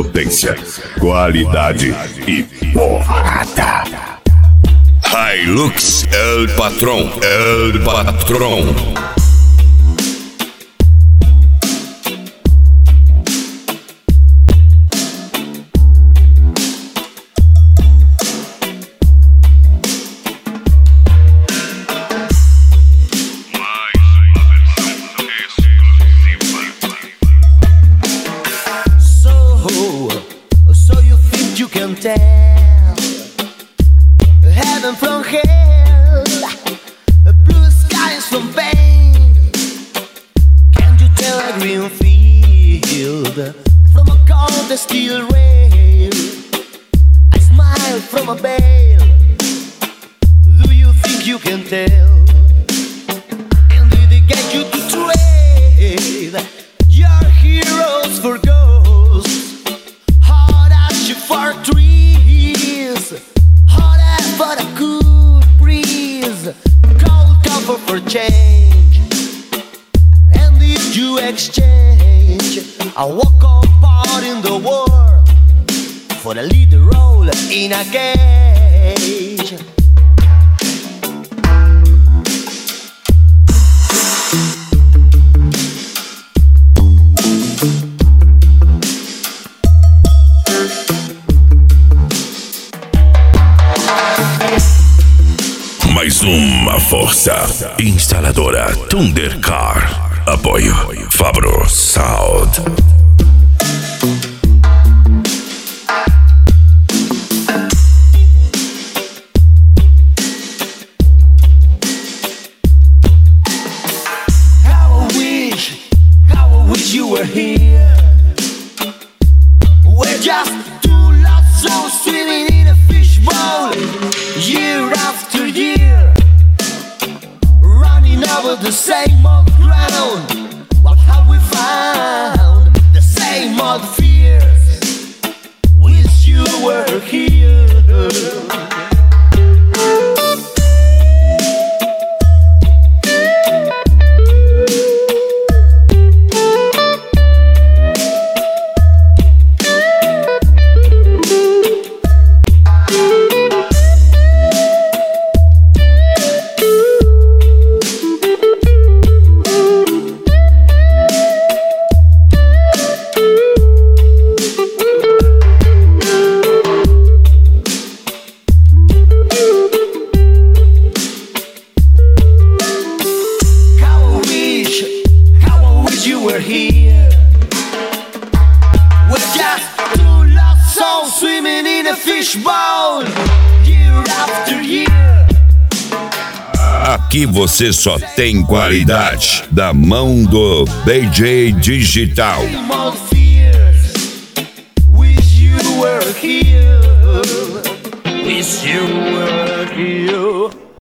potência, qualidade e porrada. Hilux El Patrón, El Patrón. So you think you can tell heaven from hell, blue skies from pain? Can you tell a green field from a cold steel rail? I smile from a veil. Do you think you can tell? And did they get you to trade your heroes for ghosts? Hot as you for trees, hot as but a good breeze, cold cover for change. And if you exchange a walk-on part in the world for a lead role in a cage, mais uma força. Instaladora Thundercar. Apoio Fabro Sound. how I wish you were here. We're just two lost souls swimming in a fishbowl, year after year, running over the same old ground. What have we found? The same old fears. Wish you were here. How I wish you were here. We're just two lost souls swimming in a fishbowl, year after year. Aqui você só tem qualidade da mão do DJ Digital. Same old